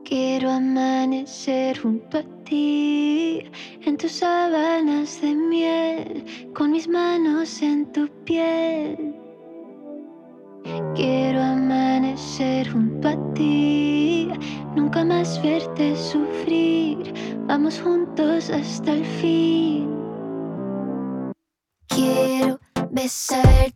Quiero amanecer junto a ti, en tus sábanas de miel, con mis manos en tu piel. Quiero amanecer junto a ti, nunca más verte sufrir, vamos juntos hasta el fin. Quiero besar